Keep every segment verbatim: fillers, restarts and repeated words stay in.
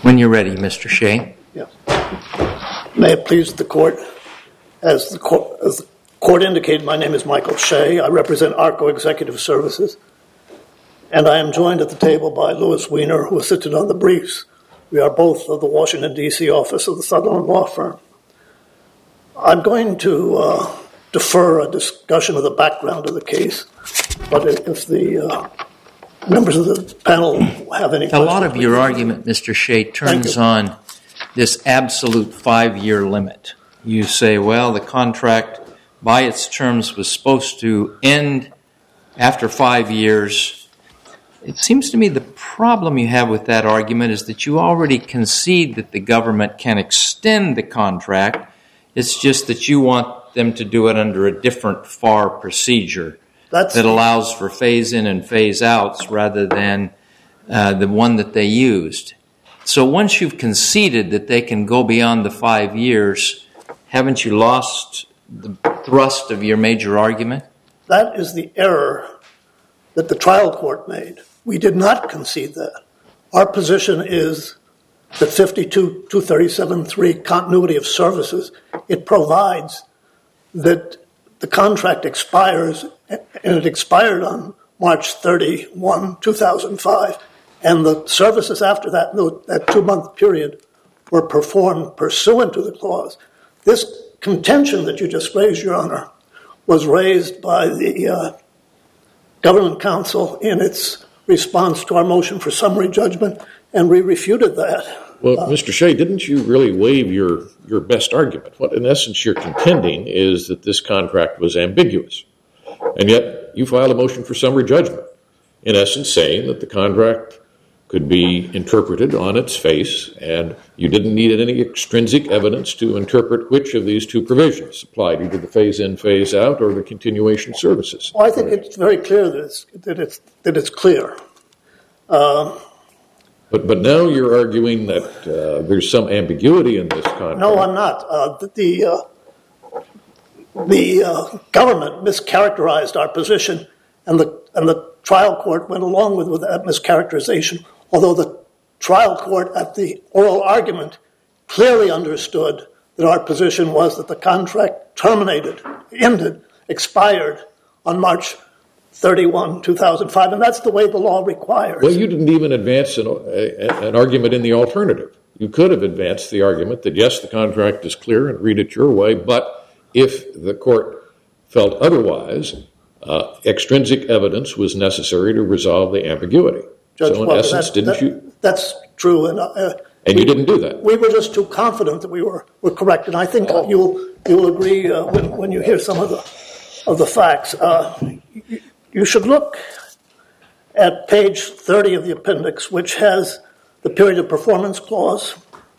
When you're ready, Mister Shea. Yes. May it please the court. As the court, as the court indicated, my name is Michael Shea. I represent ARCO Executive Services. And I am joined at the table by Louis Wiener, who assisted on the briefs. We are both of the Washington, D C office of the Sutherland Law Firm. I'm going to uh, defer a discussion of the background of the case, but if the uh, members of the panel have any questions. A lot of your argument, Mister Shea, turns on this absolute five-year limit. You say, well, the contract, by its terms, was supposed to end after five years. It seems to me the problem you have with that argument is that you already concede that the government can extend the contract. It's just that you want them to do it under a different F A R procedure That's that allows for phase-in and phase-outs rather than uh, the one that they used. So once you've conceded that they can go beyond the five years, haven't you lost the thrust of your major argument? That is the error that the trial court made. We did not concede that. Our position is that fifty-two two thirty-seven three continuity of services, it provides that the contract expires, and it expired on March thirty-first, two thousand five, and the services after that, that two-month period, were performed pursuant to the clause. This contention that you just raised, Your Honor, was raised by the uh, government counsel in its response to our motion for summary judgment, and we refuted that. Well, uh, Mister Shea, didn't you really waive your, your best argument? What, in essence, you're contending is that this contract was ambiguous, and yet you filed a motion for summary judgment, in essence saying that the contract could be interpreted on its face, and you didn't need any extrinsic evidence to interpret which of these two provisions applied, either the phase-in, phase-out, or the continuation services. Well, I think it's very clear that it's, that it's, that it's clear. Uh, But but now you're arguing that uh, there's some ambiguity in this contract. No, I'm not. Uh, the uh, the uh, government mischaracterized our position, and the and the trial court went along with, with that mischaracterization. Although the trial court at the oral argument clearly understood that our position was that the contract terminated, ended, expired on March thirty-first, two thousand five, and that's the way the law requires. Well, you didn't even advance an, a, an argument in the alternative. You could have advanced the argument that, yes, the contract is clear and read it your way, but if the court felt otherwise, uh, extrinsic evidence was necessary to resolve the ambiguity. Judge, so in well, essence, that, didn't that, you? That's true. And, uh, and we, you didn't do that. We were just too confident that we were, were correct, and I think oh. you'll, you'll agree uh, when, when you hear some of the, of the facts. Uh, you, You should look at page thirty of the appendix, which has the period of performance clause.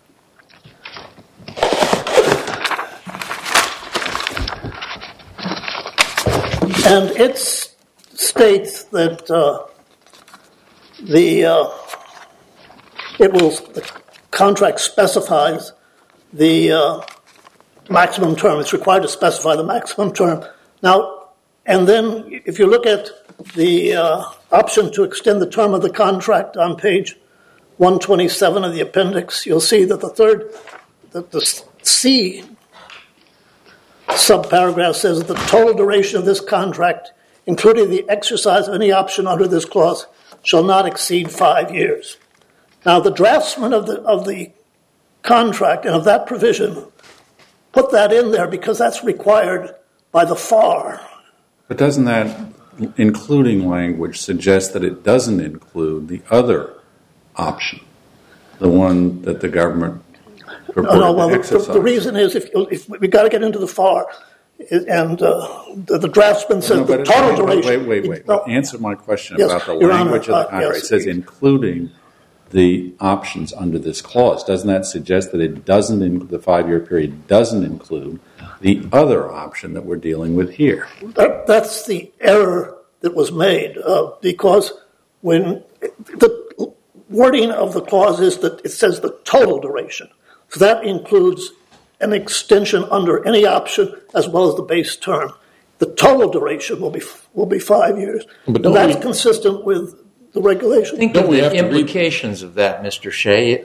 And it states that uh, the uh, it will the contract specifies the uh, maximum term. It's required to specify the maximum term. Now. And then if you look at the uh, option to extend the term of the contract on page one twenty-seven of the appendix, you'll see that the third, that the C subparagraph says that the total duration of this contract, including the exercise of any option under this clause, shall not exceed five years. Now, the draftsman of the of the contract and of that provision put that in there because that's required by the F A R. But doesn't that including language suggest that it doesn't include the other option, the one that the government purported no, no, well, to exercise? The, the reason is if, if we've got to get into the F A R, and uh, the, the draftsman says no, the total wait, duration. Wait, wait, wait. No, Answer my question yes, about the Your language Honor, of the contract. uh, yes, it says including the options under this clause. Doesn't that suggest that it doesn't, in the five-year period, doesn't include the other option that we're dealing with here? That, that's the error that was made uh, because when the wording of the clause is that it says the total duration. So that includes an extension under any option as well as the base term. The total duration will be will be five years. But and that's we, consistent with the regulation. Think of the implications of that, Mister Shea. If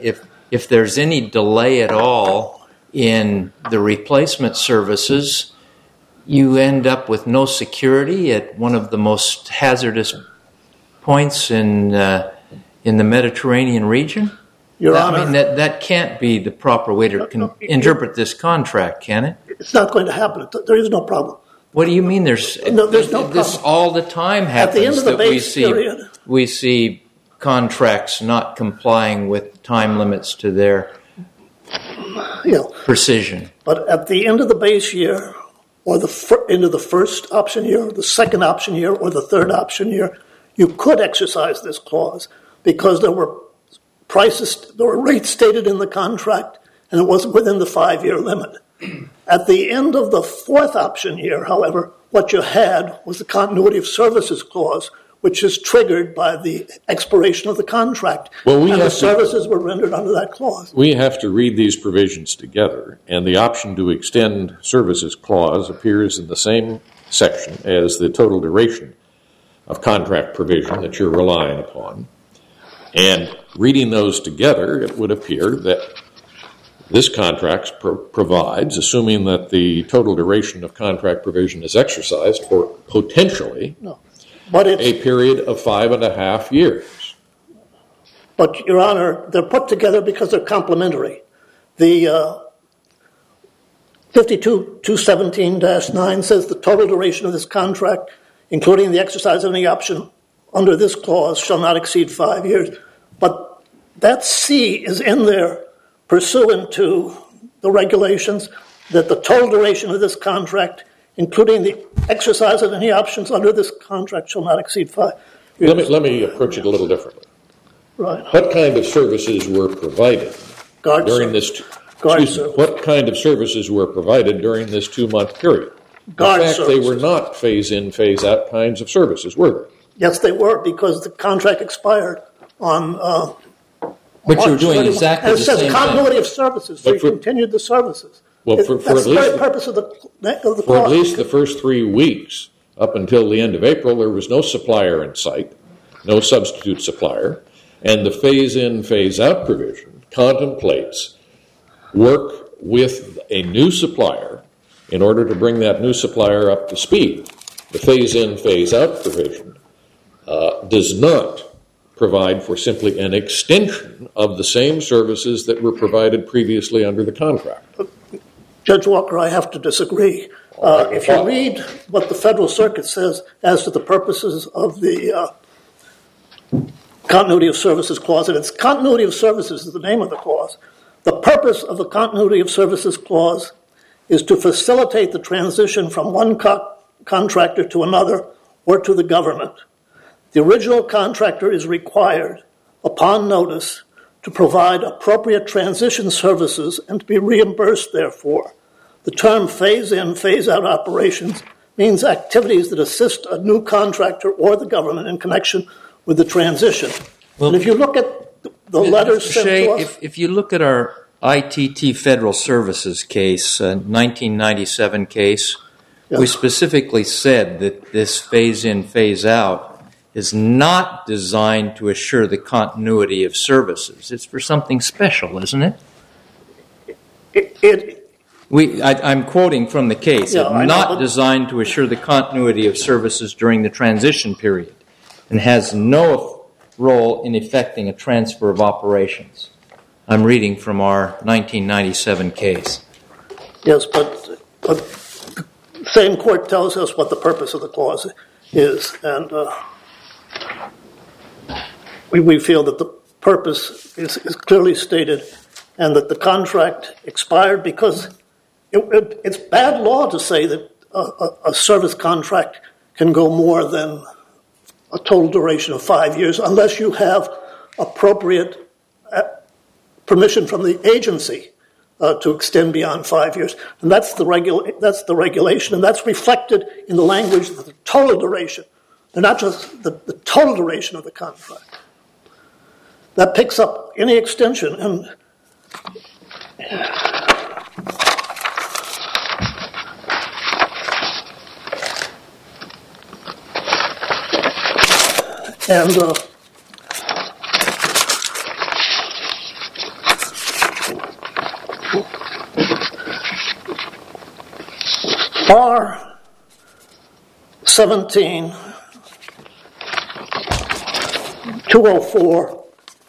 if there's any delay at all in the replacement services, you end up with no security at one of the most hazardous points in uh, in the Mediterranean region? Your that, Honor, I mean, that, that can't be the proper way to con- interpret this contract, can it? it's not going to happen. There is no problem. What do you mean there's, No, there's no this problem. all the time happens At the end of the that we base see, period. we see contracts not complying with time limits to their You know, precision. but at the end of the base year, or the fir- end of the first option year, the second option year, or the third option year, you could exercise this clause because there were prices, there were rates stated in the contract, and it wasn't within the five-year limit. At the end of the fourth option year, however, what you had was the continuity of services clause, which is triggered by the expiration of the contract. Well, we and have the to- services were rendered under that clause. We have to read these provisions together, and the option to extend services clause appears in the same section as the total duration of contract provision that you're relying upon. And reading those together, it would appear that this contract pro- provides, assuming that the total duration of contract provision is exercised for potentially No. But it's, a period of five and a half years. But, Your Honor, they're put together because they're complementary. The uh, fifty-two two seventeen dash nine says the total duration of this contract, including the exercise of any option under this clause, shall not exceed five years. But that C is in there pursuant to the regulations that the total duration of this contract, including the exercise of any options under this contract, shall not exceed five years. Let me, let me approach it a little differently. Right. What kind of services were provided Guard during service. this? Guard excuse me, service. what kind of services were provided during this two-month period? Guard In fact, they services. were not phase-in, phase-out kinds of services, were they? Yes, they were, because the contract expired on uh, But you're March doing thirty-first. exactly And the it says same continuity thing. of services, so But you for- continued the services. Well, It- for- for That's at the very least- purpose of the, of the For at clause. least the first three weeks, up until the end of April, there was no supplier in sight, no substitute supplier, and the phase-in, phase-out provision contemplates work with a new supplier in order to bring that new supplier up to speed. The phase-in, phase-out provision uh, does not provide for simply an extension of the same services that were provided previously under the contract. Judge Walker, I have to disagree. Uh, if you read what the Federal Circuit says as to the purposes of the uh, Continuity of Services Clause, and it's Continuity of Services is the name of the clause. The purpose of the Continuity of Services Clause is to facilitate the transition from one co- contractor to another or to the government. The original contractor is required, upon notice, to provide appropriate transition services and to be reimbursed therefor. The term phase-in, phase-out operations means activities that assist a new contractor or the government in connection with the transition. Well, and if you look at the letters Mister sent Shea, to us, if, if you look at our I T T Federal Services case, uh, nineteen ninety-seven case, Yeah. we specifically said that this phase-in, phase-out is not designed to assure the continuity of services. It's for something special, isn't it? it, it We, I, I'm quoting from the case. Yeah, I know, not but- designed to assure the continuity of services during the transition period and has no role in effecting a transfer of operations. I'm reading from our nineteen ninety-seven case. yes, but, but the same court tells us what the purpose of the clause is, and uh, we, we feel that the purpose is, is clearly stated and that the contract expired because it, it, it's bad law to say that a, a, a service contract can go more than a total duration of five years unless you have appropriate uh, permission from the agency uh, to extend beyond five years. And that's the, regula- that's the regulation, and that's reflected in the language of the total duration. They're not just the, the total duration of the contract. That picks up any extension, and and uh, FAR seventeen two oh four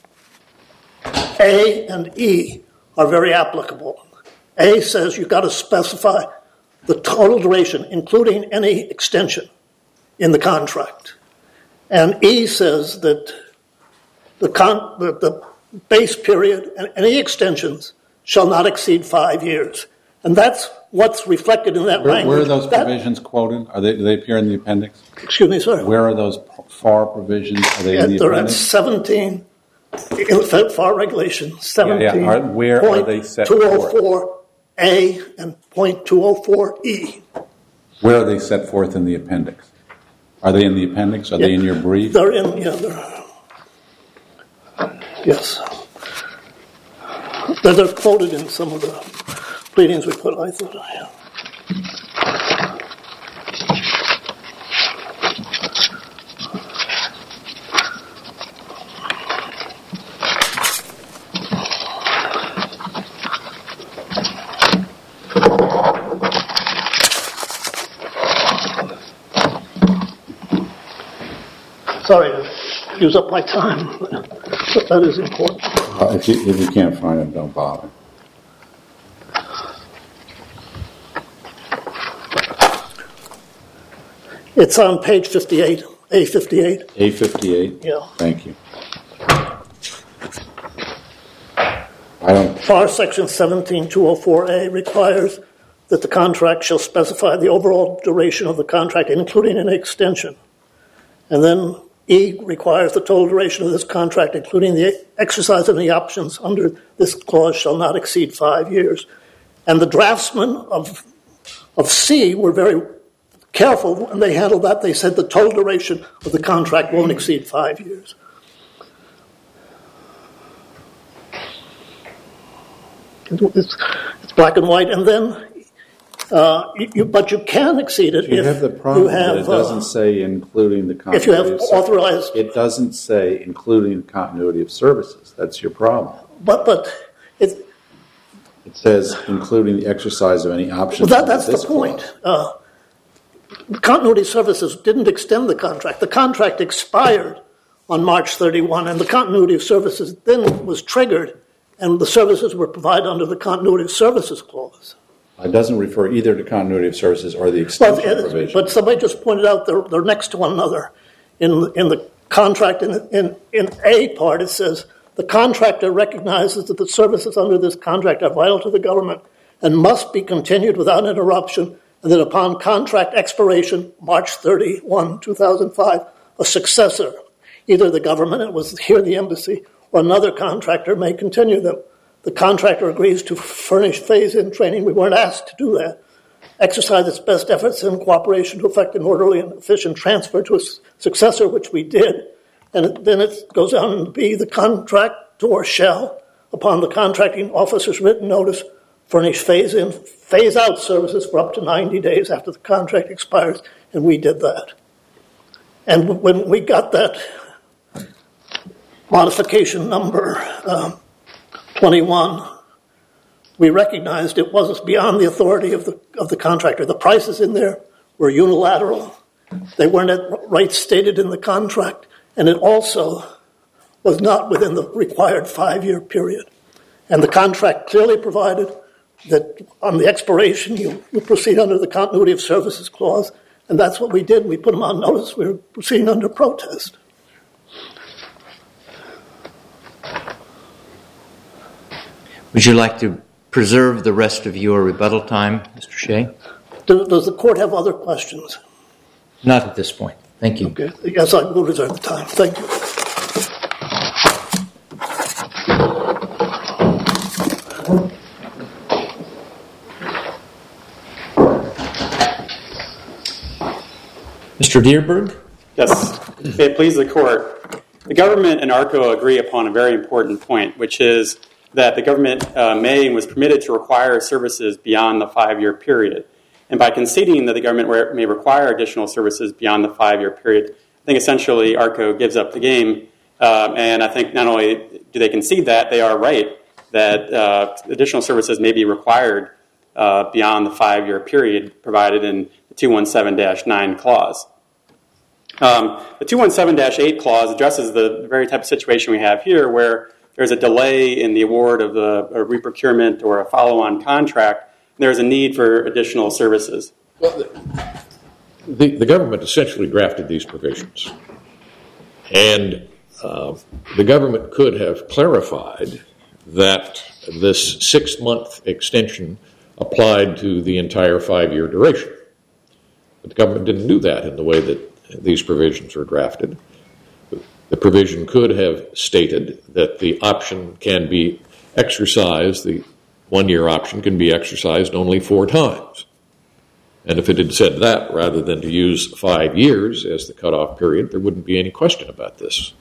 A and E are very applicable. A says you've got to specify the total duration, including any extension in the contract. And E says that the, con- the, the base period and any extensions shall not exceed five years. And that's what's reflected in that Where, language. where are those that, provisions quoted? Are they, do they appear in the appendix? Excuse me, sir. Where are those FAR provisions? Are they Yeah, in the they're at appendix? seventeen, in the FAR regulation, seventeen. Yeah, yeah. Are- where are they set two oh four A and point two oh four E. Where are they set forth in the appendix? Are they in the appendix? Are Yeah, they in your brief? They're in, yeah, they're, yes. They're, they're quoted in some of the pleadings we put, I thought I have. Sorry to use up my time, but that is important. Uh, if, you, if you can't find them, don't bother. It's on page fifty-eight, A fifty-eight. A fifty-eight? Yeah. Thank you. I don't... FAR section seventeen two oh four A requires that the contract shall specify the overall duration of the contract, including an extension. And then E requires the total duration of this contract, including the exercise of any options under this clause, shall not exceed five years. And the draftsmen of, of C were very careful when they handled that. They said the total duration of the contract won't exceed five years. It's, it's black and white. And then, uh, you, but you can exceed it You if have the problem you have, that it doesn't uh, say including the continuity if you have of service. authorized- It doesn't say including the continuity of services. That's your problem. but but it, It says including the exercise of any options. well, that, that's under the this point. clause. Uh, the continuity services didn't extend the contract. The contract expired on March thirty-first, and the continuity of services then was triggered, and the services were provided under the continuity of services clause. It doesn't refer either to continuity of services or the Well, extension it- provision. but somebody just pointed out they're, they're next to one another. In, in the contract, in, in, in A part, it says, the contractor recognizes that the services under this contract are vital to the government and must be continued without interruption, and that upon contract expiration, March thirty-first, two thousand five, a successor, either the government, it was here the embassy, or another contractor may continue them. The contractor agrees to furnish phase-in training. We weren't asked to do that. Exercise its best efforts in cooperation to effect an orderly and efficient transfer to a successor, which we did. And then it goes on to be the contractor shall, upon the contracting officer's written notice, furnish phase-in, phase-out services for up to ninety days after the contract expires, and we did that. And when we got that modification number um, twenty-one, we recognized it was beyond the authority of the of the contractor. The prices in there were unilateral. They weren't at rights stated in the contract, and it also was not within the required five-year period. And the contract clearly provided that on the expiration, you, you proceed under the continuity of services clause, and that's what we did. We put them on notice. We were proceeding under protest. Would you like to preserve the rest of your rebuttal time, Mister Shea? Do, does the court have other questions? Not at this point. Thank you. Okay. Yes, I will reserve the time. Thank you. Mister Dierberg? Yes. May it please the court. The government and ARCO agree upon a very important point, which is that the government uh, may and was permitted to require services beyond the five-year period. And by conceding that the government may require additional services beyond the five-year period, I think essentially ARCO gives up the game. Um, and I think not only do they concede that, they are right that uh, additional services may be required uh, beyond the five-year period provided in the two seventeen dash nine clause. Um, the two seventeen dash eight clause addresses the very type of situation we have here where there's a delay in the award of the, a reprocurement or a follow-on contract, and there's a need for additional services. Well, the, the government essentially drafted these provisions, and uh, the government could have clarified that this six-month extension applied to the entire five-year duration. But the government didn't do that in the way that these provisions are drafted. The provision could have stated that the option can be exercised, the one-year option can be exercised only four times. And if it had said that rather than to use five years as the cutoff period, there wouldn't be any question about this.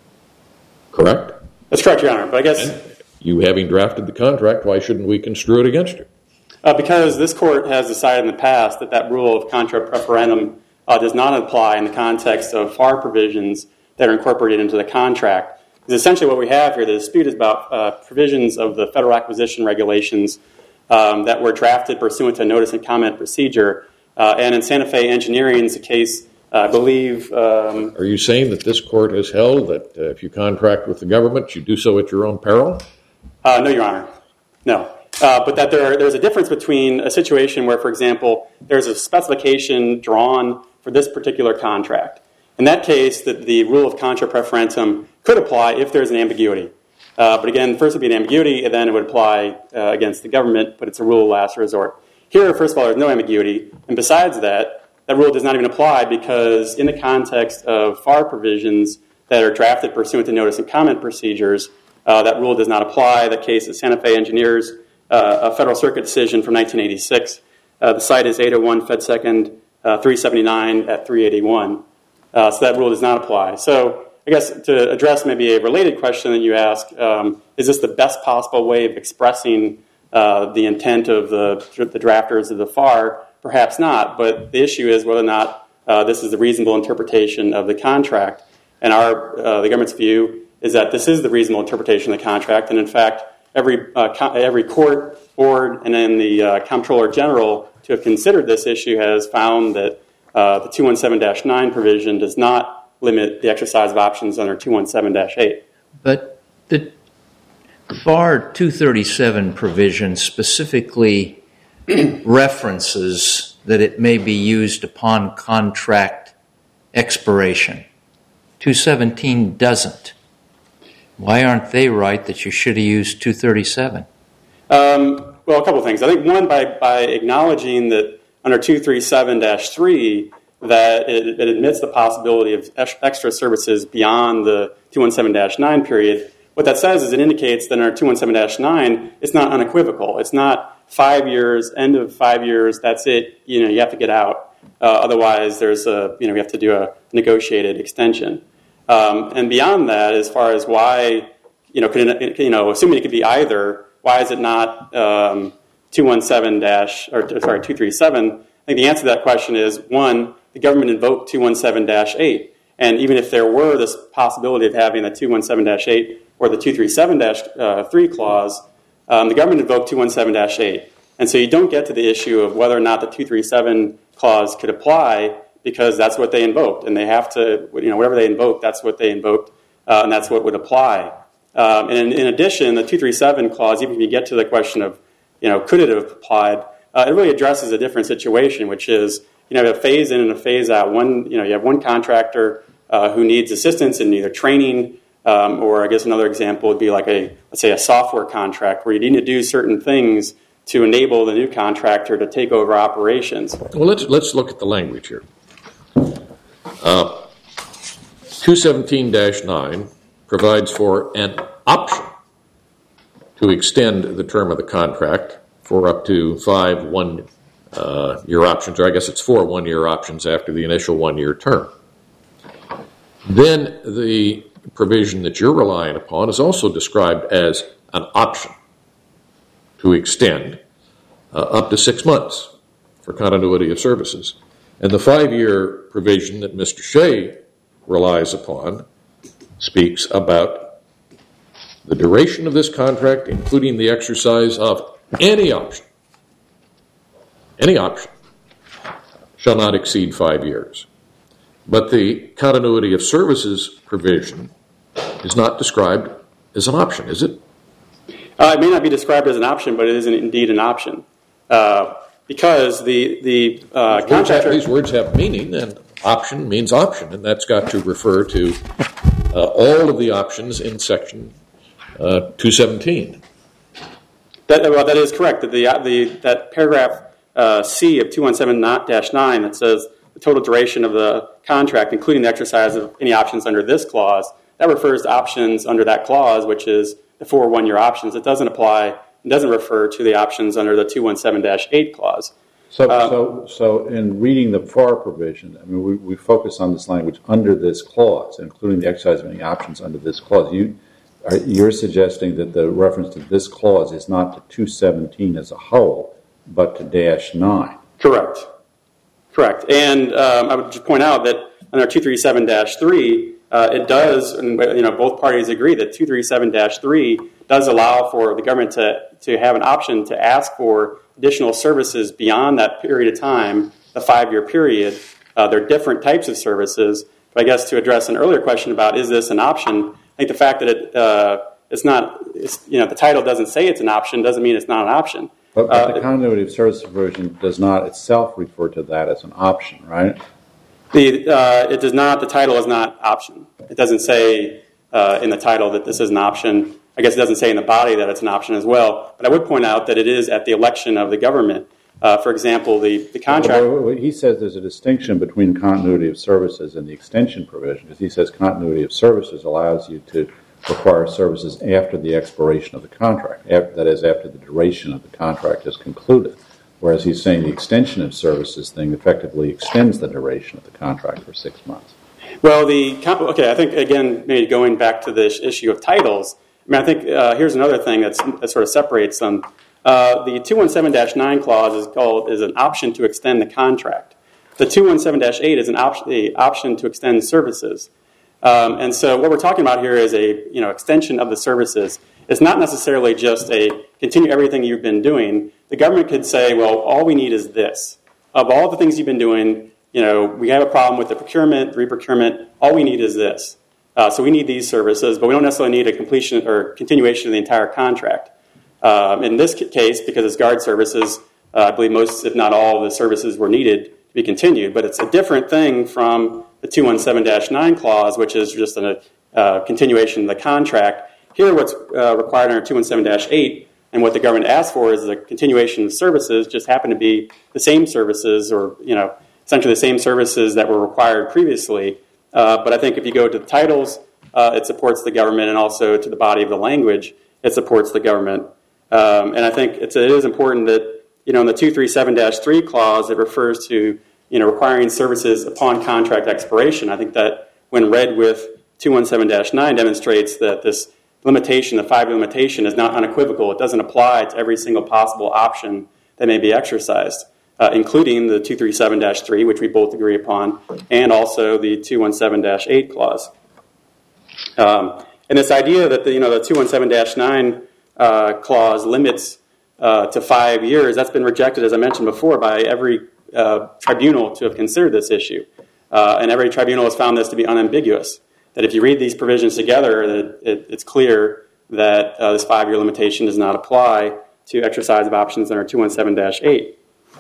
Correct? That's correct, Your Honor. But I guess and you having drafted the contract, why shouldn't we construe it against you? Uh, because this court has decided in the past that that rule of contra preferendum uh, does not apply in the context of F A R provisions that are incorporated into the contract. Because essentially what we have here, the dispute is about uh, provisions of the federal acquisition regulations um, that were drafted pursuant to a notice and comment procedure. Uh, and in Santa Fe Engineering's case, uh, I believe... Um, Are you saying that this court has held that uh, if you contract with the government, you do so at your own peril? Uh, no, Your Honor. No. Uh, but that there, there's a difference between a situation where, for example, there's a specification drawn for this particular contract. In that case, the, the rule of contra preferentum could apply if there's an ambiguity. Uh, but again, first it would be an ambiguity, and then it would apply uh, against the government, but it's a rule of last resort. Here, first of all, there's no ambiguity. And besides that, that rule does not even apply because in the context of F A R provisions that are drafted pursuant to notice and comment procedures, uh, that rule does not apply. The case is Santa Fe Engineers, uh, a Federal Circuit decision from nineteen eighty-six. Uh, the site is eight oh one Fed Second uh, three seventy-nine at three eighty-one. Uh, so that rule does not apply. So I guess to address maybe a related question that you asked, um, is this the best possible way of expressing uh, the intent of the, the drafters of the F A R? Perhaps not, but the issue is whether or not uh, this is the reasonable interpretation of the contract. And our uh, the government's view is that this is the reasonable interpretation of the contract, and in fact, every uh, co- every court, board, and then the uh, Comptroller General to have considered this issue has found that Uh, the two seventeen dash nine provision does not limit the exercise of options under two seventeen dash eight. But the F A R two thirty-seven provision specifically references that it may be used upon contract expiration. two seventeen doesn't. Why aren't they right that you should have used two thirty-seven? Um, well, a couple of things. I think one, by, by acknowledging that under two thirty-seven dash three, that it, it admits the possibility of extra services beyond the two seventeen dash nine period. What that says is it indicates that under two seventeen dash nine, it's not unequivocal. It's not five years, end of five years, that's it, you know, you have to get out. Uh, otherwise, there's a, you know, we have to do a negotiated extension. Um, and beyond that, as far as why, you know, could it, you know, assuming it could be either, why is it not um, two seventeen dash or sorry two thirty-seven? I think the answer to that question is one, the government invoked two seventeen dash eight, and even if there were this possibility of having a two seventeen dash eight or the two thirty-seven dash three clause, um, the government invoked two seventeen dash eight, and so you don't get to the issue of whether or not the two thirty-seven clause could apply because that's what they invoked, and they have to, you know, whatever they invoked, that's what they invoked, uh, and that's what would apply. Um, and in, in addition, the two thirty-seven clause, even if you get to the question of, you know, could it have applied, uh, it really addresses a different situation, which is, you know, you have a phase in and a phase out. One, you know, you have one contractor uh, who needs assistance in either training, um, or I guess another example would be like a, let's say, a software contract where you need to do certain things to enable the new contractor to take over operations. Well, let's let's look at the language here. Uh, two seventeen dash nine provides for an option to extend the term of the contract for up to five one uh, year options, or I guess it's four one year options after the initial one year term. Then the provision that you're relying upon is also described as an option to extend uh, up to six months for continuity of services. And the five-year provision that Mister Shea relies upon speaks about the duration of this contract, including the exercise of any option any option shall not exceed five years. But the continuity of services provision is not described as an option, is it? Uh, it may not be described as an option, but it is an, indeed an option. Uh, because the, the uh, these contractor... Words have, these words have meaning, and option means option, and that's got to refer to uh, all of the options in Section uh, two seventeen. That, well, that is correct. The, the, that paragraph uh, C of two seventeen dash nine that says the total duration of the contract, including the exercise of any options under this clause, that refers to options under that clause, which is the four one-year options. It doesn't apply, it doesn't refer to the options under the two seventeen dash eight clause. So, Um, so, so in reading the F A R provision, I mean, we, we focus on this language under this clause, including the exercise of any options under this clause. You, are, you're suggesting that the reference to this clause is not to two seventeen as a whole, but to dash nine. Correct. Correct. And um, I would just point out that under two thirty-seven dash three, uh, it does, and you know, both parties agree that two thirty-seven dash three does allow for the government to, to have an option to ask for additional services beyond that period of time, the five-year period. Uh, there are different types of services. But I guess to address an earlier question about is this an option, I think the fact that it, uh, it's not, it's, you know, the title doesn't say it's an option doesn't mean it's not an option. But, but uh, the continuity of service provision does not itself refer to that as an option, right? The, uh, it does not, the title is not option. It doesn't say uh, in the title that this is an option. I guess it doesn't say in the body that it's an option as well. But I would point out that it is at the election of the government. Uh, for example, the, the contract... Well, he says there's a distinction between continuity of services and the extension provision, because he says continuity of services allows you to require services after the expiration of the contract, after, that is, after the duration of the contract is concluded, whereas he's saying the extension of services thing effectively extends the duration of the contract for six months. Well, the... Okay, I think, again, maybe going back to this issue of titles, I mean, I think uh, here's another thing that's, that sort of separates them. Uh, the two seventeen dash nine clause is called is an option to extend the contract. The two seventeen dash eight is an option, the option to extend services. Um, and so what we're talking about here is a you know extension of the services. It's not necessarily just a continue everything you've been doing. The government could say, well, all we need is this. Of all the things you've been doing, you know, we have a problem with the procurement, the re-procurement. All we need is this. Uh, so we need these services, but we don't necessarily need a completion or continuation of the entire contract. Um, in this case, because it's guard services, uh, I believe most, if not all, of the services were needed to be continued. But it's a different thing from the two seventeen dash nine clause, which is just a uh, continuation of the contract. Here, what's uh, required under two seventeen dash eight and what the government asked for is a continuation of services, just happen to be the same services or, you know, essentially the same services that were required previously. Uh, but I think if you go to the titles, uh, it supports the government, and also to the body of the language, it supports the government. Um, and I think it's, it is important that, you know, in the two thirty-seven dash three clause, it refers to, you know, requiring services upon contract expiration. I think that when read with two seventeen dash nine demonstrates that this limitation, the five-year limitation, is not unequivocal. It doesn't apply to every single possible option that may be exercised, uh, including the two thirty-seven dash three, which we both agree upon, and also the two seventeen dash eight clause. Um, and this idea that the, you know, the two seventeen dash nine uh, clause limits uh, to five years, that's been rejected, as I mentioned before, by every uh, tribunal to have considered this issue. Uh, and every tribunal has found this to be unambiguous, that if you read these provisions together, that it, it's clear that uh, this five-year limitation does not apply to exercise of options under two seventeen dash eight.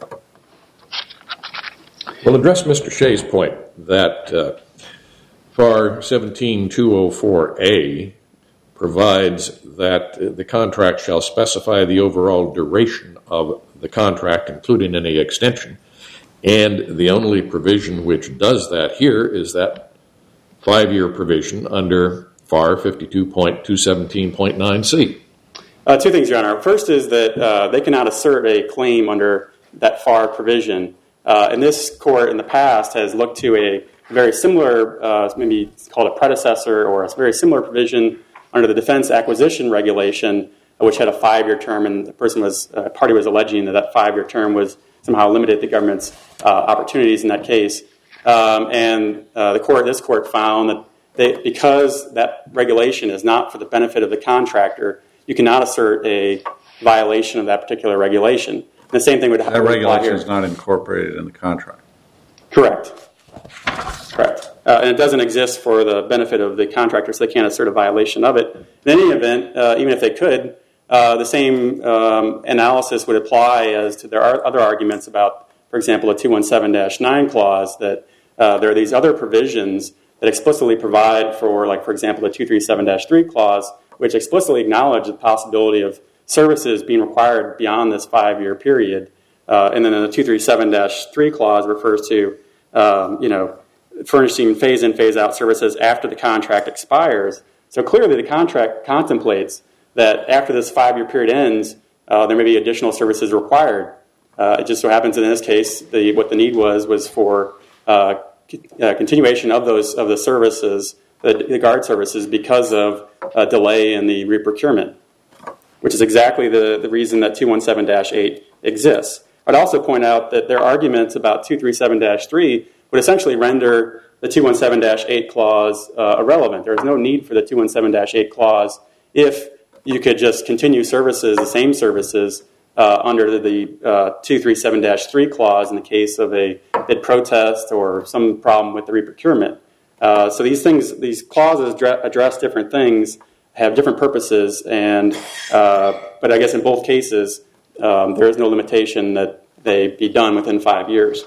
We'll address Mister Shea's point that uh, F A R seventeen two oh four A provides that uh, the contract shall specify the overall duration of the contract, including any extension. And the only provision which does that here is that five-year provision under F A R fifty-two point two seventeen point nine C. Uh, two things, Your Honor. First is that uh, they cannot assert a claim under that F A R provision. Uh, and this court in the past has looked to a very similar, uh, maybe it's called a predecessor, or a very similar provision under the Defense Acquisition Regulation, which had a five-year term, and the person was, uh, party was alleging that that five-year term was somehow limited the government's uh, opportunities in that case. Um, and uh, the court, this court found that they, because that regulation is not for the benefit of the contractor, you cannot assert a violation of that particular regulation. The same thing would happen. That regulation is not incorporated in the contract. Correct. Correct. Uh, and it doesn't exist for the benefit of the contractor, so they can't assert a violation of it. In any event, uh, even if they could, uh, the same um, analysis would apply as to there are other arguments about, for example, a two seventeen dash nine clause, that uh, there are these other provisions that explicitly provide for, like, for example, the two thirty-seven dash three clause, which explicitly acknowledge the possibility of services being required beyond this five-year period. Uh, and then the two thirty-seven dash three clause refers to, um, you know, furnishing phase-in, phase-out services after the contract expires. So clearly the contract contemplates that after this five-year period ends, uh, there may be additional services required. Uh, it just so happens in this case, the, what the need was was for uh, uh, continuation of those of the services, the, the guard services, because of a delay in the reprocurement, which is exactly the, the reason that two seventeen dash eight exists. I'd also point out that their arguments about two thirty-seven dash three would essentially render the two seventeen dash eight clause uh, irrelevant. There is no need for the two seventeen dash eight clause if you could just continue services, the same services, uh, under the uh, two thirty-seven dash three clause in the case of a bid protest or some problem with the reprocurement. Uh, so these things, these clauses address different things, have different purposes, and uh, but I guess in both cases, um, there is no limitation that they be done within five years.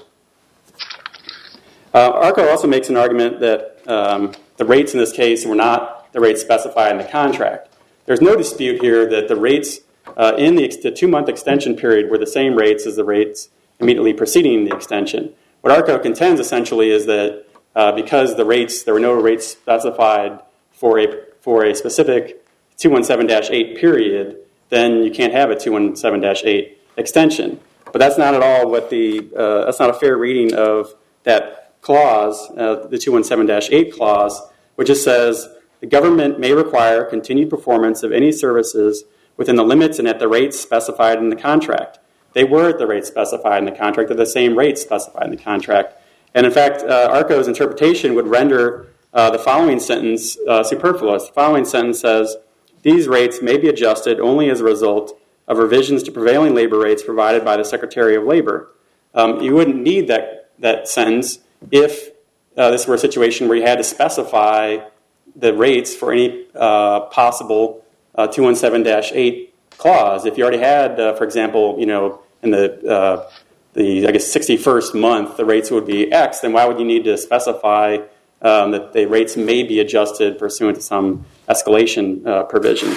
Uh, ARCO also makes an argument that um, the rates in this case were not the rates specified in the contract. There's no dispute here that the rates uh, in the, the two-month extension period were the same rates as the rates immediately preceding the extension. What ARCO contends essentially is that uh, because the rates, there were no rates specified for a for a specific two seventeen dash eight period, then you can't have a two seventeen dash eight extension. But that's not at all what the uh, that's not a fair reading of that clause, uh, the two seventeen dash eight clause, which just says the government may require continued performance of any services within the limits and at the rates specified in the contract. They were at the rates specified in the contract, at the same rates specified in the contract. And in fact, uh, ARCO's interpretation would render uh, the following sentence uh, superfluous. The following sentence says, these rates may be adjusted only as a result of revisions to prevailing labor rates provided by the Secretary of Labor. Um, you wouldn't need that, that sentence if uh, this were a situation where you had to specify the rates for any uh, possible uh, two seventeen dash eight clause. If you already had, uh, for example, you know, in the uh, the I guess sixty-first month, the rates would be X, then why would you need to specify um, that the rates may be adjusted pursuant to some escalation uh, provision?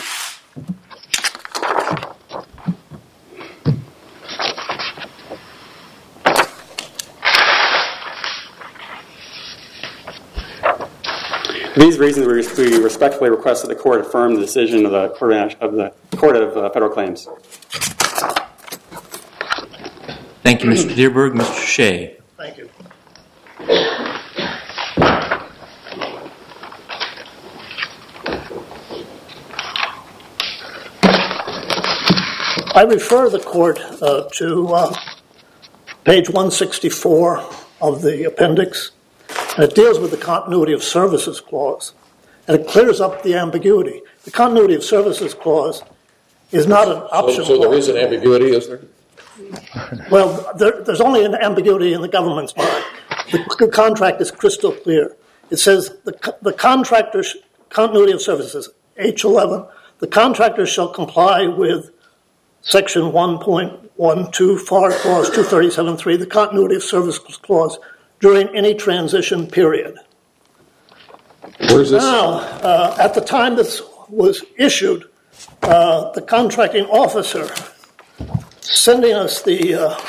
For these reasons, we respectfully request that the Court affirm the decision of the Court of, the Court of uh, Federal Claims. Thank you, Mister Dierberg. Mister Shea. Thank you. I refer the Court uh, to uh, page one sixty-four of the appendix. And it deals with the continuity of services clause. And it clears up the ambiguity. The continuity of services clause is not an optional So, so there clause. is an ambiguity, is there? Well, there, there's only an ambiguity in the government's mind. The contract is crystal clear. It says the, the contractor's continuity of services, H eleven, the contractor shall comply with section one point one two, F A R clause two thirty-seven three, the continuity of services clause, during any transition period. Where's this? Now, uh, at the time this was issued, uh, the contracting officer sending us the uh,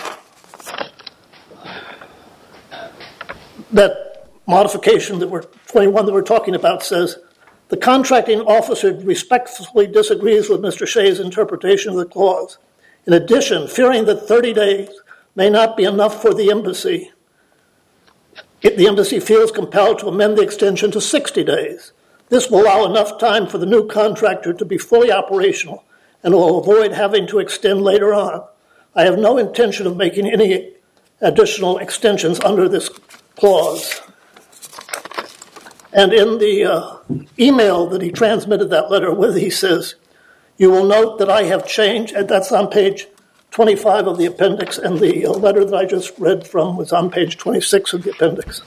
that modification that we're twenty-one that we're talking about says the contracting officer respectfully disagrees with Mister Shea's interpretation of the clause. In addition, fearing that thirty days may not be enough for the embassy, It, the embassy feels compelled to amend the extension to sixty days. This will allow enough time for the new contractor to be fully operational and will avoid having to extend later on. I have no intention of making any additional extensions under this clause. And in the uh, email that he transmitted that letter with, he says, you will note that I have changed, and that's on page twenty-five of the appendix, and the uh, letter that I just read from was on page twenty-six of the appendix.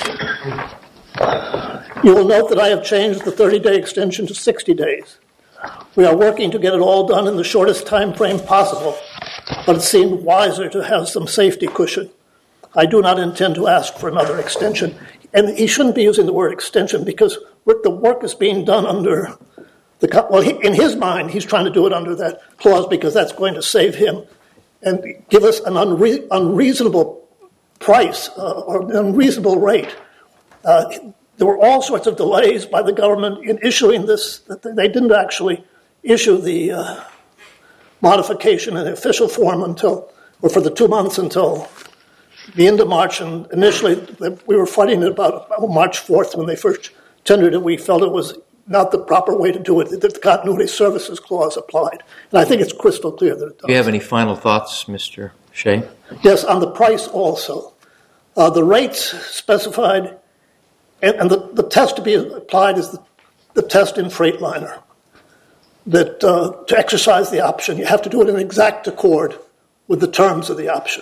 You will note that I have changed the thirty-day extension to sixty days. We are working to get it all done in the shortest time frame possible, but it seemed wiser to have some safety cushion. I do not intend to ask for another extension. And he shouldn't be using the word extension because the work is being done under the, well, he, in his mind, he's trying to do it under that clause because that's going to save him and give us an unre- unreasonable price uh, or an unreasonable rate. Uh, there were all sorts of delays by the government in issuing this. They didn't actually issue the uh, modification in official form until, or for the two months until the end of March, and initially we were fighting it about March fourth when they first tendered it. We felt it was not the proper way to do it, that the continuity services clause applied. And I think it's crystal clear that it does. Do you have any final thoughts, Mister Shea? Yes, on the price also. Uh, the rates specified, and, and the, the test to be applied is the, the test in Freightliner, that uh, to exercise the option, you have to do it in exact accord with the terms of the option.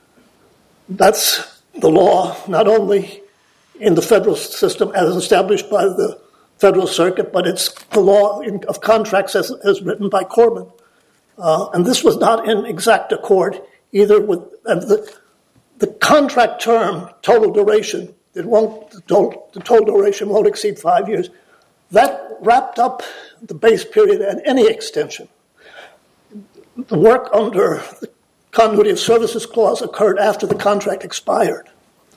That's the law, not only in the federal system as established by the Federal Circuit, but it's the law in, of contracts as, as written by Corbin. Uh, and this was not in exact accord either with and the, the contract term, total duration, it won't, the total, the total duration won't exceed five years. That wrapped up the base period and any extension. The work under the Continuity of Services Clause occurred after the contract expired.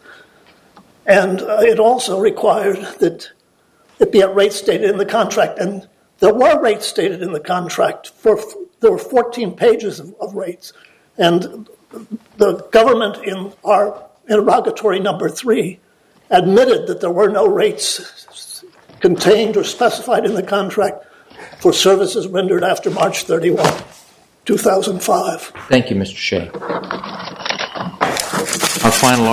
And uh, it also required that it be at rates stated in the contract. And there were rates stated in the contract. For There were fourteen pages of, of rates. And the government in our interrogatory number three admitted that there were no rates contained or specified in the contract for services rendered after March thirty-first, two thousand five. Thank you, Mister Shea. Our final